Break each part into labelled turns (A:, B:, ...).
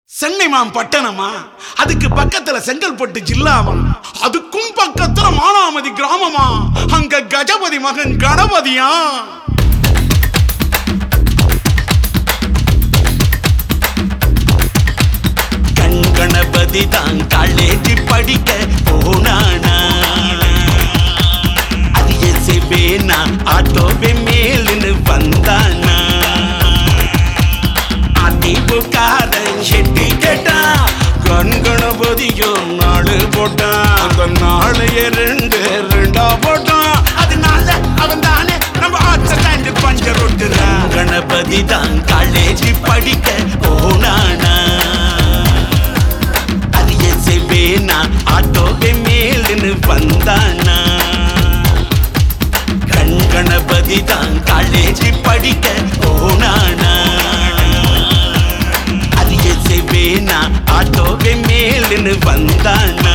A: சென்னைமாம் பட்டணமா, அதுக்கு பக்கத்துல செங்கல்பட்டு ஜில்லாமா, அதுக்கும் பக்கத்துல மானாமதி கிராமமா, அங்க கஜபதி மகன் கணபதியா.
B: கணபதி தான் காலேஜ் படிக்க போனானா, அது எசவேனா ஆட்டோவே மேலுன்னு வந்தானா. அதிமுகாரன் செட்டி கேட்டான், கணபதியோ நாடு போட்டான்.
A: அந்த நாளைய ரெண்டா போட்டான். அதனால அவன் தானே நம்ம ஆட்சி பஞ்சர் ஒட்டுறான்.
B: கணபதி தான் காலேஜ் படிக்க போனானா, அது எசவேனா ஆட்டோவே மேலுன்னு வந்தானா. கணபதி தான் காலேஜ் படிக்க போனானா, அது எசவேனா ஆட்டோவே மேலுன்னு வந்தானா.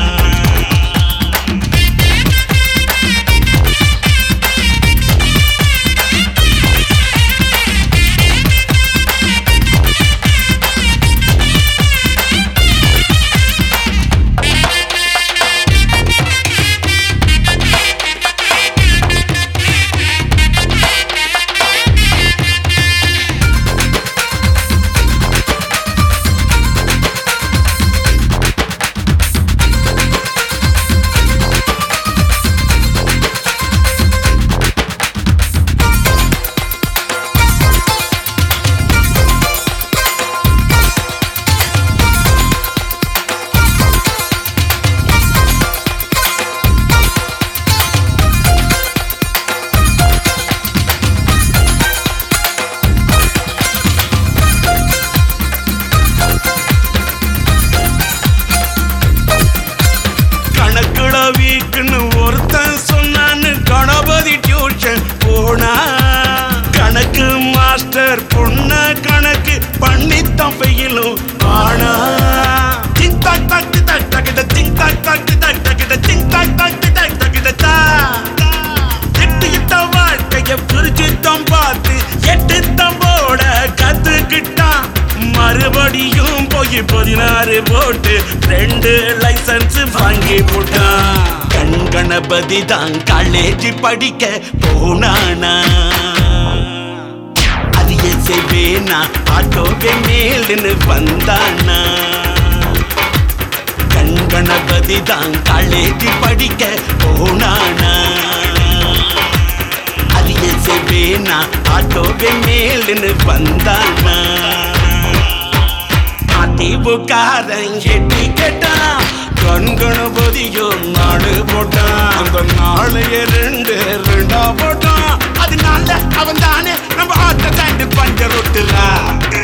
A: வீக்குன்னு ஒருத்தன் சொன்னான்னு கணபதி டியூஷன் போனா. கணக்கு மாஸ்டர் பொண்ண கணக்கு பண்ணித்தான் பெயிலும் ஆனா. திங் தாக் தாக் தாக் தகிட திங் தாக் தாக் தாக் தகிட திங் தாக் தாக் தாக் தகிடத்தா. எட்டு இட்ட வாழ்க்கைய பிரிச்சுத்தான் பார்த்து எட்டு தம்போட கத்துக்கிட்டான். மறுபடியும் போய் 16 போட்டு 2 லைசன்ஸ் வாங்கி போட்டான்.
B: கணபதி தான் காலேஜ் படிக்க போனானா, அது எசவேனா ஆட்டோவே மேலுன்னு வந்தானா. கணபதி தான் காலேஜ் படிக்க போனானா, அது எசவேனா ஆட்டோவே மேலுன்னு வந்தானா. அதிமுகாரன் செட்டி கேட்டான், கணபதியோ நாடு போட்டான்.
A: அந்த நாளைய ரெண்டா போட்டான். அதனால அவன் தானே நம்ம ஆட்ட பஞ்சர் ஒட்டுறான்.